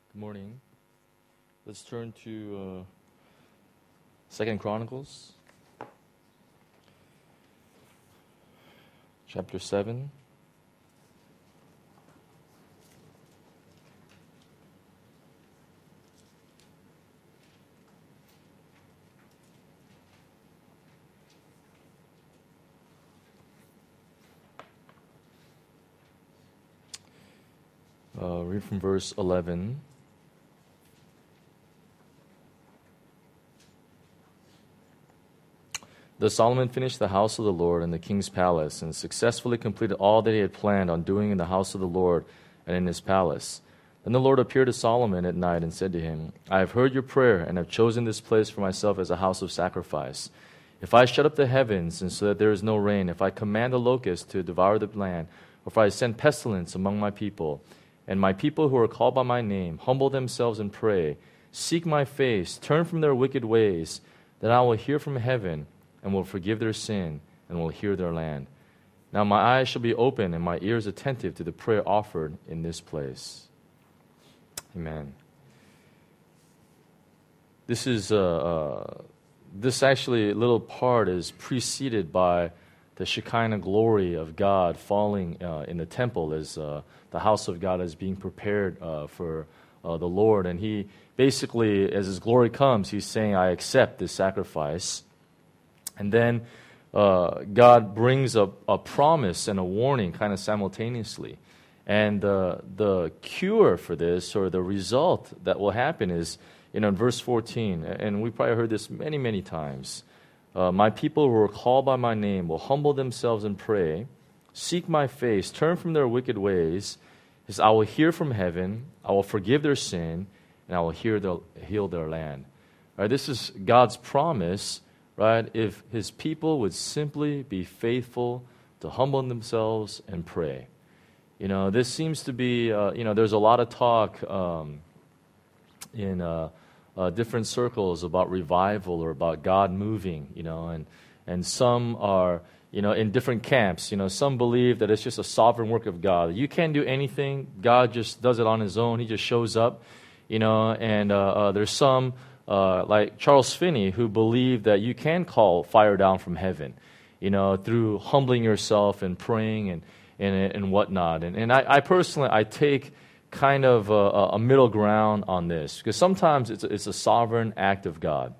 Good morning. Let's turn to 2 Chronicles, chapter 7. Read from verse 11. Thus Solomon finished the house of the Lord and the king's palace, and successfully completed all that he had planned on doing in the house of the Lord and in his palace. Then the Lord appeared to Solomon at night and said to him, I have heard your prayer, and have chosen this place for myself as a house of sacrifice. If I shut up the heavens, and so that there is no rain, if I command the locusts to devour the land, or if I send pestilence among my people, and my people who are called by my name humble themselves and pray, seek my face, turn from their wicked ways, then I will hear from heaven, and will forgive their sin, and will heal their land. Now my eyes shall be open, and my ears attentive to the prayer offered in this place. Amen. This actually little part is preceded by the Shekinah glory of God falling in the temple as the house of God is being prepared for the Lord. And he basically, as his glory comes, he's saying, I accept this sacrifice. And then God brings a promise and a warning kind of simultaneously. And the cure for this, or the result that will happen is, in verse 14, and we probably heard this many, many times, my people who are called by my name will humble themselves and pray, seek my face, turn from their wicked ways, is I will hear from heaven, I will forgive their sin, and I will heal their land. All right, this is God's promise, right? If his people would simply be faithful to humble themselves and pray. This seems to be, there's a lot of talk in different circles about revival or about God moving, and some are, in different camps. Some believe that it's just a sovereign work of God. You can't do anything. God just does it on his own. He just shows up, and there's some, like Charles Finney, who believe that you can call fire down from heaven, through humbling yourself and praying and whatnot. And I personally, I take kind of a middle ground on this, because sometimes it's a sovereign act of God,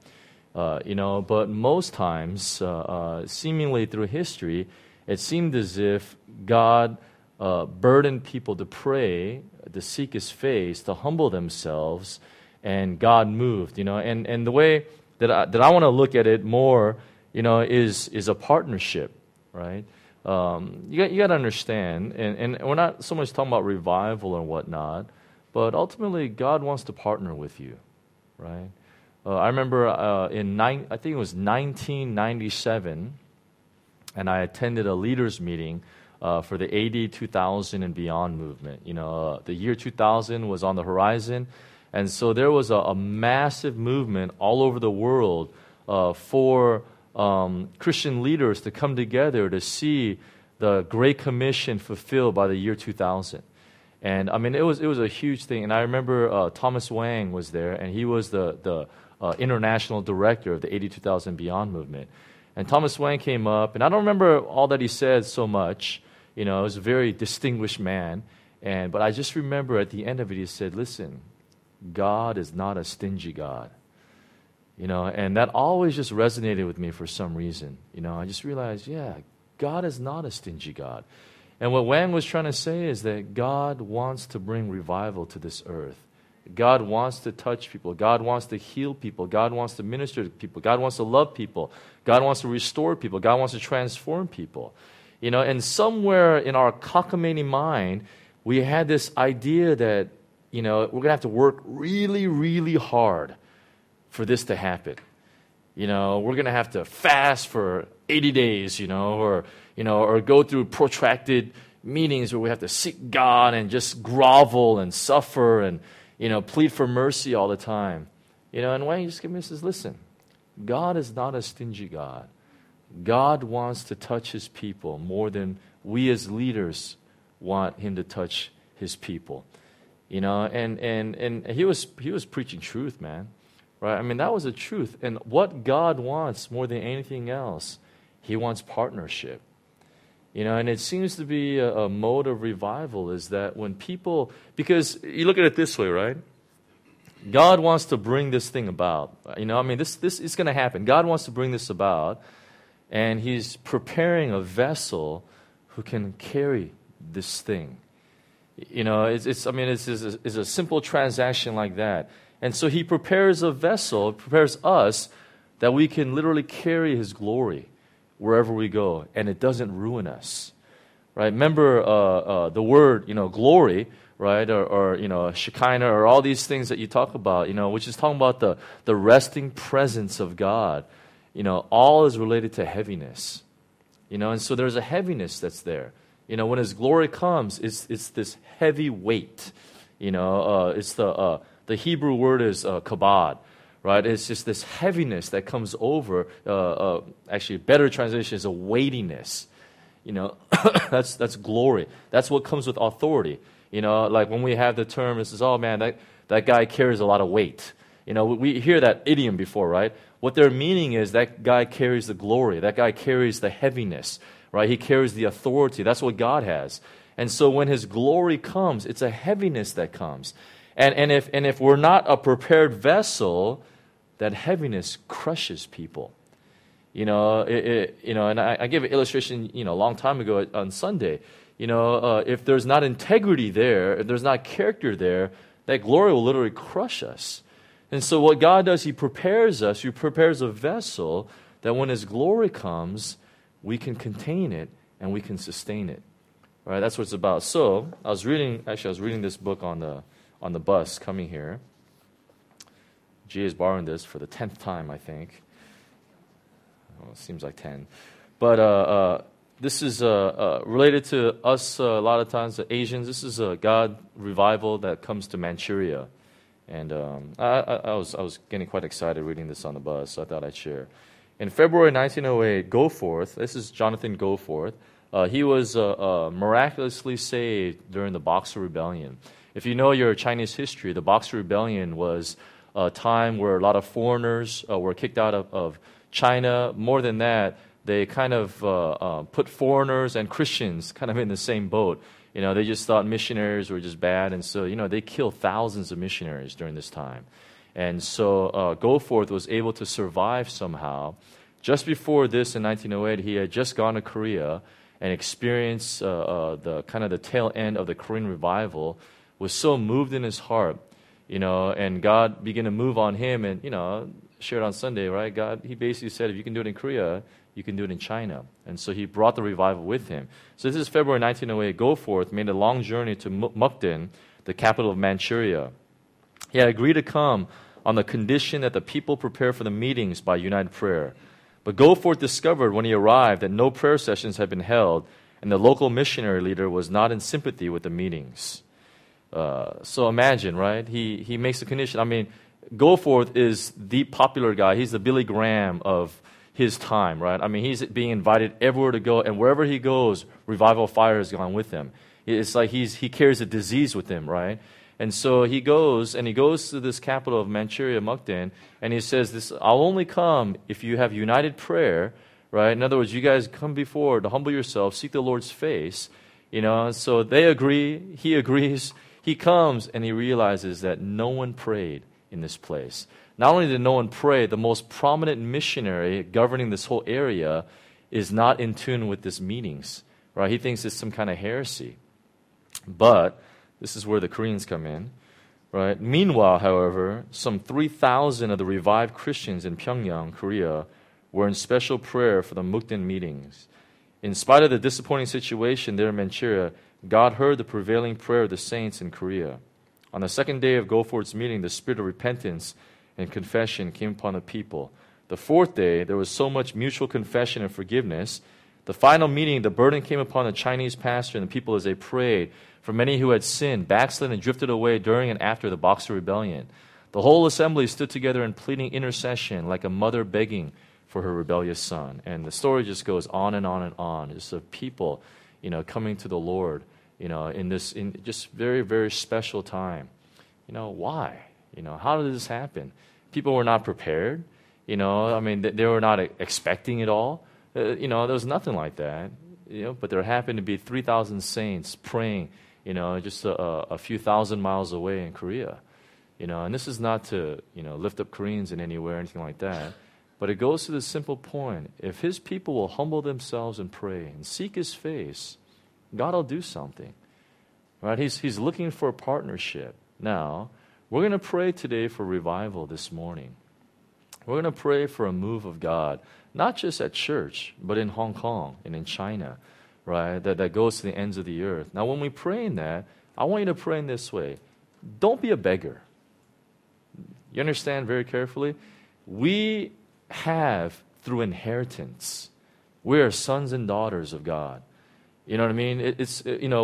but most times, seemingly through history, it seemed as if God burdened people to pray, to seek his face, to humble themselves, and God moved, and the way that I want to look at it more, is a partnership, right? You got to understand, and we're not so much talking about revival and whatnot, but ultimately God wants to partner with you, right? I remember I think it was 1997, and I attended a leaders meeting for the AD 2000 and beyond movement. The year 2000 was on the horizon, and so there was a massive movement all over the world for Christian leaders to come together to see the Great Commission fulfilled by the year 2000. And I mean, it was a huge thing. And I remember Thomas Wang was there, and he was the international director of the 82,000 Beyond movement. And Thomas Wang came up, and I don't remember all that he said so much. He was a very distinguished man. But I just remember at the end of it, he said, listen, God is not a stingy God. And that always just resonated with me for some reason. I just realized, God is not a stingy God. And what Wang was trying to say is that God wants to bring revival to this earth. God wants to touch people. God wants to heal people. God wants to minister to people. God wants to love people. God wants to restore people. God wants to transform people. And somewhere in our cockamamie mind, we had this idea that, we're going to have to work really, really hard for this to happen. We're going to have to fast for 80 days, or go through protracted meetings where we have to seek God and just grovel and suffer and, plead for mercy all the time. And Wayne just came and says, listen, God is not a stingy God. God wants to touch his people more than we as leaders want him to touch his people. You know, and he was preaching truth, man. Right? I mean, that was the truth. And what God wants more than anything else, he wants partnership. You know, and it seems to be a mode of revival is that when people, because you look at it this way, right? God wants to bring this thing about. You know, I mean, this is going to happen. God wants to bring this about, and he's preparing a vessel who can carry this thing. You know, it's a simple transaction like that. And so he prepares a vessel, prepares us, that we can literally carry his glory wherever we go, and it doesn't ruin us. Right? Remember the word, glory, right? Or Shekinah, or all these things that you talk about, which is talking about the resting presence of God. All is related to heaviness. And so there's a heaviness that's there. When his glory comes, it's this heavy weight. It's the Hebrew word is kabod, right? It's just this heaviness that comes over. Actually, a better translation is a weightiness. That's glory. That's what comes with authority. Like when we have the term, it says, "Oh man, that guy carries a lot of weight." We hear that idiom before, right? What they're meaning is that guy carries the glory. That guy carries the heaviness, right? He carries the authority. That's what God has. And so when his glory comes, it's a heaviness that comes. And if we're not a prepared vessel, that heaviness crushes people. And I gave an illustration, a long time ago on Sunday. If there's not integrity there, if there's not character there, that glory will literally crush us. And so what God does, he prepares us, he prepares a vessel that when his glory comes, we can contain it and we can sustain it. Right? That's what it's about. So I was reading this book on the bus coming here. G is borrowing this for the 10th time, I think. Well, it seems like 10. But this is related to us a lot of times, the Asians. This is a God revival that comes to Manchuria. And I was getting quite excited reading this on the bus, so I thought I'd share. In February 1908, Goforth, this is Jonathan Goforth, he was miraculously saved during the Boxer Rebellion. If you know your Chinese history, the Boxer Rebellion was a time where a lot of foreigners were kicked out of China. More than that, they kind of put foreigners and Christians kind of in the same boat. They just thought missionaries were just bad, and so, they killed thousands of missionaries during this time. And so Goforth was able to survive somehow. Just before this, in 1908, he had just gone to Korea and experienced the tail end of the Korean revival, was so moved in his heart, and God began to move on him, and, shared on Sunday, right? God, he basically said, if you can do it in Korea, you can do it in China. And so he brought the revival with him. So this is February 1908. Goforth made a long journey to Mukden, the capital of Manchuria. He had agreed to come on the condition that the people prepare for the meetings by united prayer. But Goforth discovered when he arrived that no prayer sessions had been held, and the local missionary leader was not in sympathy with the meetings. So imagine, right? He makes a condition. I mean, Goforth is the popular guy. He's the Billy Graham of his time, right? I mean, he's being invited everywhere to go, and wherever he goes, revival fire has gone with him. It's like he carries a disease with him, right? And so he goes to this capital of Manchuria, Mukden, and he says, "This I'll only come if you have united prayer," right? In other words, you guys come before to humble yourself, seek the Lord's face, So they agree. He agrees. He comes and he realizes that no one prayed in this place. Not only did no one pray, the most prominent missionary governing this whole area is not in tune with these meetings, right? He thinks it's some kind of heresy. But this is where the Koreans come in, right? Meanwhile, however, some 3,000 of the revived Christians in Pyongyang, Korea, were in special prayer for the Mukden meetings. In spite of the disappointing situation there in Manchuria, God heard the prevailing prayer of the saints in Korea. On the second day of Goforth's meeting, the spirit of repentance and confession came upon the people. The fourth day, there was so much mutual confession and forgiveness. The final meeting, the burden came upon the Chinese pastor and the people as they prayed for many who had sinned, backslid, and drifted away during and after the Boxer Rebellion. The whole assembly stood together in pleading intercession like a mother begging for her rebellious son. And the story just goes on and on and on. Just of people, coming to the Lord in just very, very special time. Why? How did this happen? People were not prepared. They were not expecting it all. There was nothing like that. But there happened to be 3,000 saints praying, just a few thousand miles away in Korea. And this is not to, lift up Koreans in any way or anything like that. But it goes to the simple point. If His people will humble themselves and pray and seek His face, God will do something. Right? He's looking for a partnership. Now, we're going to pray today for revival this morning. We're going to pray for a move of God, not just at church, but in Hong Kong and in China, right? That goes to the ends of the earth. Now, when we pray in that, I want you to pray in this way. Don't be a beggar. You understand very carefully? We have, through inheritance, we are sons and daughters of God. You know what I mean? It's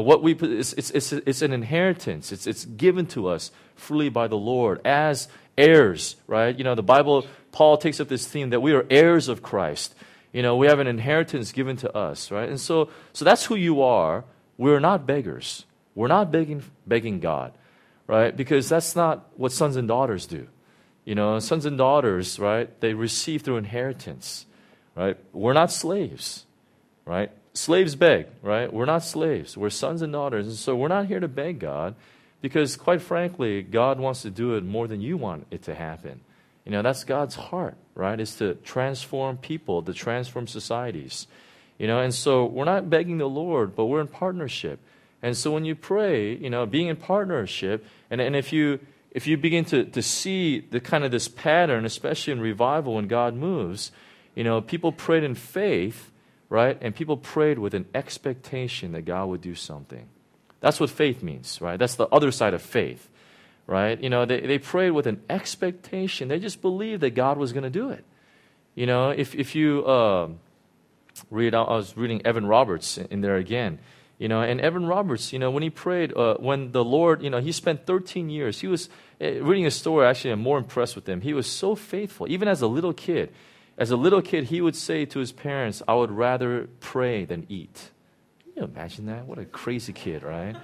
an inheritance. It's given to us freely by the Lord as heirs, right? The Bible, Paul takes up this theme that we are heirs of Christ. We have an inheritance given to us, right? And so that's who you are. We're not beggars. We're not begging God, right? Because that's not what sons and daughters do. Sons and daughters, right? They receive through inheritance, right? We're not slaves, right? Slaves beg, right? We're not slaves. We're sons and daughters. And so we're not here to beg God because, quite frankly, God wants to do it more than you want it to happen. That's God's heart, right? Is to transform people, to transform societies. And so we're not begging the Lord, but we're in partnership. And so when you pray, being in partnership, and if you begin to see the kind of this pattern, especially in revival when God moves, people prayed in faith, right? And people prayed with an expectation that God would do something. That's what faith means, right? That's the other side of faith, right? They prayed with an expectation. They just believed that God was going to do it. If you read, I was reading Evan Roberts in there again. And Evan Roberts, when he prayed, when the Lord, he spent 13 years. He was reading a story, actually, I'm more impressed with him. He was so faithful, even as a little kid. As a little kid, he would say to his parents, I would rather pray than eat. Can you imagine that? What a crazy kid, right?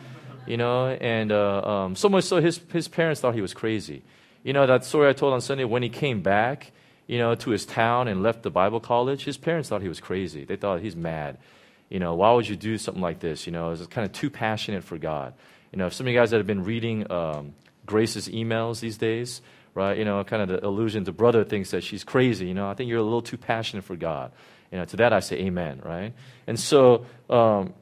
And so much so his parents thought he was crazy. That story I told on Sunday, when he came back, to his town and left the Bible college, his parents thought he was crazy. They thought he's mad. Why would you do something like this? It was kind of too passionate for God. If some of you guys that have been reading Grace's emails these days, right, kind of the allusion to brother thinks that she's crazy. I think you're a little too passionate for God. To that I say amen, right? And so, but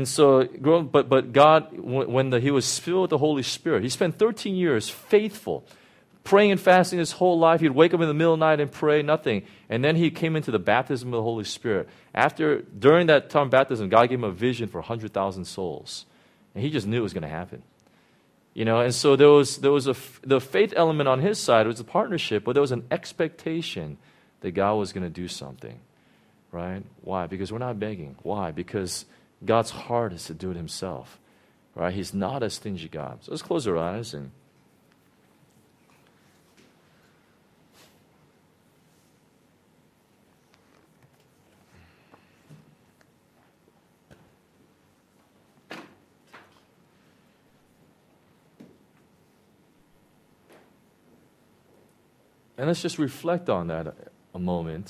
God, when he was filled with the Holy Spirit, he spent 13 years faithful, praying and fasting his whole life. He'd wake up in the middle of the night and pray, nothing. And then he came into the baptism of the Holy Spirit. During that time of baptism, God gave him a vision for 100,000 souls. And he just knew it was going to happen. And so there was the faith element on his side. It was a partnership, but there was an expectation that God was going to do something, right? Why? Because we're not begging. Why? Because God's heart is to do it himself, right? He's not a stingy God. So let's close our eyes and let's just reflect on that a moment.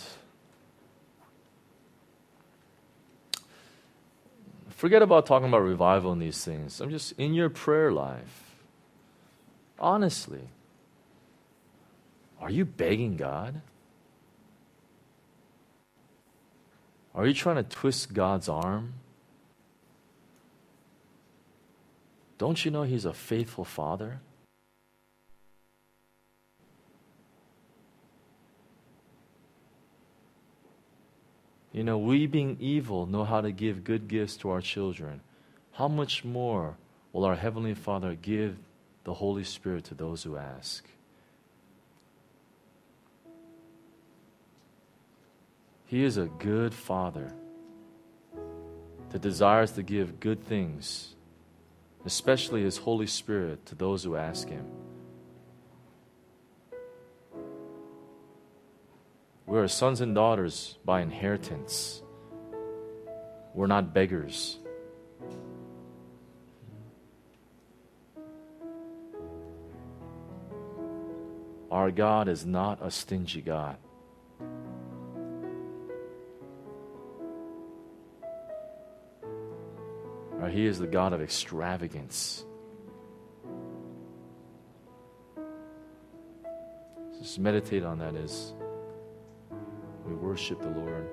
Forget about talking about revival and these things. I'm just in your prayer life. Honestly, are you begging God? Are you trying to twist God's arm? Don't you know He's a faithful Father? We being evil know how to give good gifts to our children. How much more will our Heavenly Father give the Holy Spirit to those who ask? He is a good Father that desires to give good things, especially His Holy Spirit, to those who ask Him. We are sons and daughters by inheritance. We're not beggars. Our God is not a stingy God. Right? He is the God of extravagance. Just meditate on that as we worship the Lord.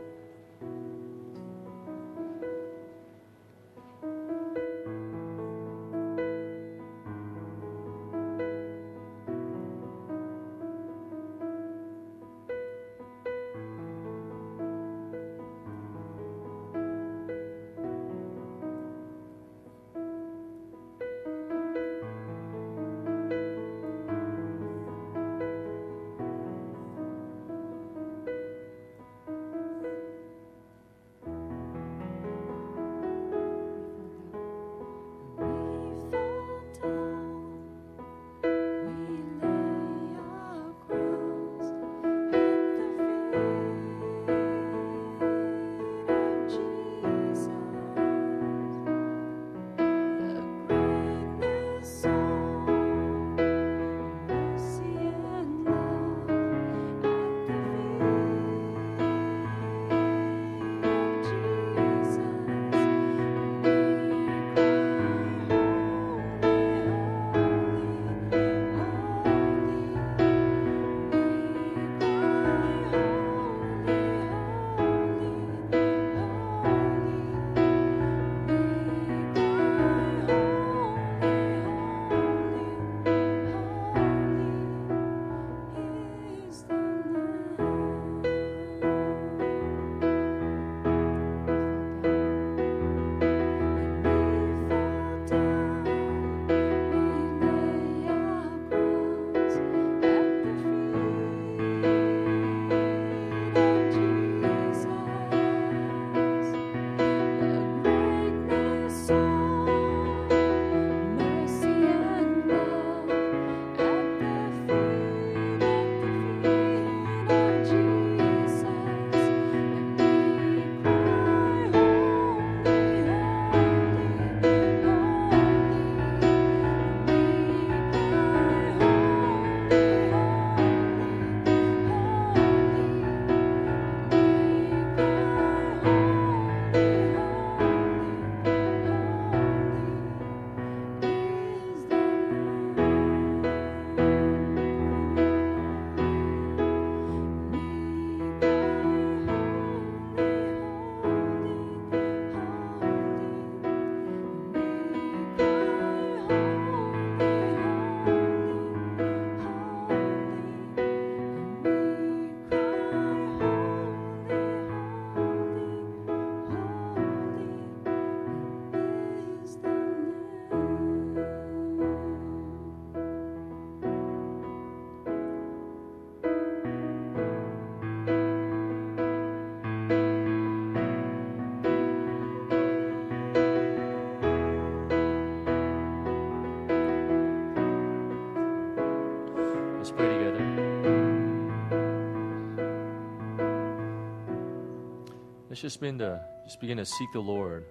Let's just begin to seek the Lord.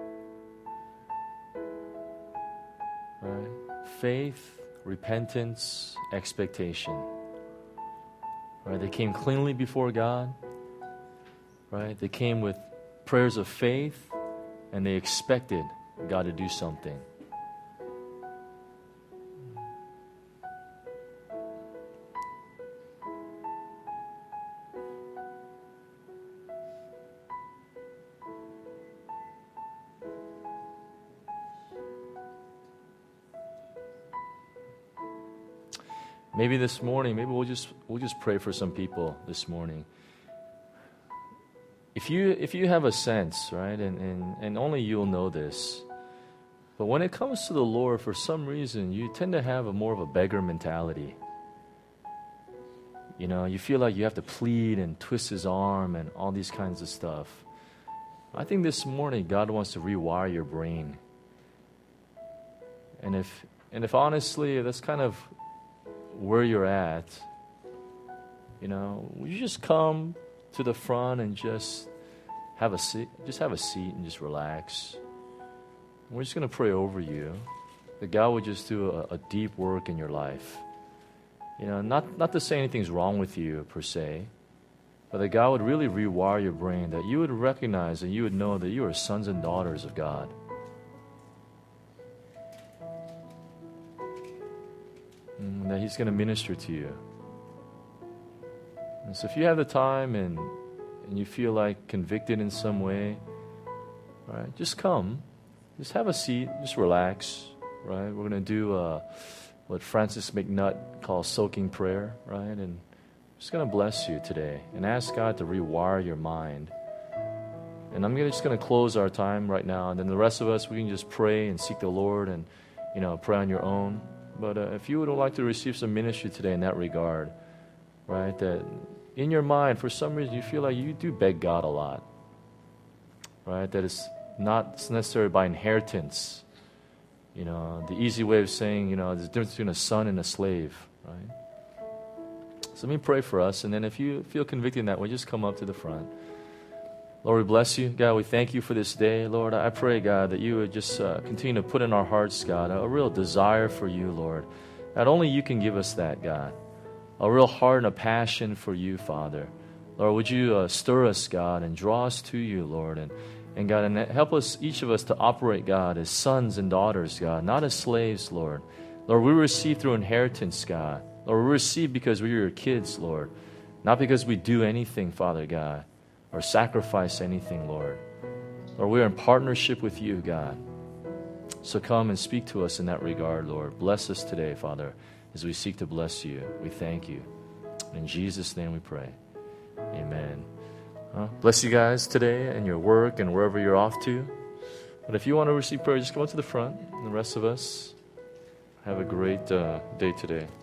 Right? Faith, repentance, expectation. Right? They came cleanly before God. Right? They came with prayers of faith, and they expected God to do something. Maybe this morning, we'll just pray for some people this morning. If you have a sense, right, and only you'll know this, but when it comes to the Lord, for some reason, you tend to have more of a beggar mentality. You know, you feel like you have to plead and twist His arm and all these kinds of stuff. I think this morning God wants to rewire your brain. And if honestly that's kind of where you're at, you know, will you just come to the front and just have a seat and just relax. We're just going to pray over you that God would just do a deep work in your life. not to say anything's wrong with you per se, but that God would really rewire your brain, that you would recognize and you would know that you are sons and daughters of God. And that He's going to minister to you. And so if you have the time and you feel like convicted in some way, right, just come. Just have a seat. Just relax, right? We're going to do what Francis McNutt calls soaking prayer, right? And I'm just going to bless you today and ask God to rewire your mind. And I'm just going to close our time right now, and then the rest of us, we can just pray and seek the Lord and, pray on your own. But if you would like to receive some ministry today in that regard, right, that in your mind, for some reason, you feel like you do beg God a lot, right, that it's not necessarily by inheritance. The easy way of saying, there's a difference between a son and a slave, right? So let me pray for us, and then if you feel convicted in that way, just come up to the front. Lord, we bless you. God, we thank you for this day. Lord, I pray, God, that you would just continue to put in our hearts, God, a real desire for you, Lord. Not only you can give us that, God, a real heart and a passion for you, Father. Lord, would you stir us, God, and draw us to you, Lord, and God, and help us, each of us, to operate, God, as sons and daughters, God, not as slaves, Lord. Lord, we receive through inheritance, God. Lord, we receive because we are your kids, Lord, not because we do anything, Father God, or sacrifice anything, Lord. Lord, we are in partnership with you, God. So come and speak to us in that regard, Lord. Bless us today, Father, as we seek to bless you. We thank you. In Jesus' name we pray. Amen. Bless you guys today and your work and wherever you're off to. But if you want to receive prayer, just come up to the front. And the rest of us, have a great day today.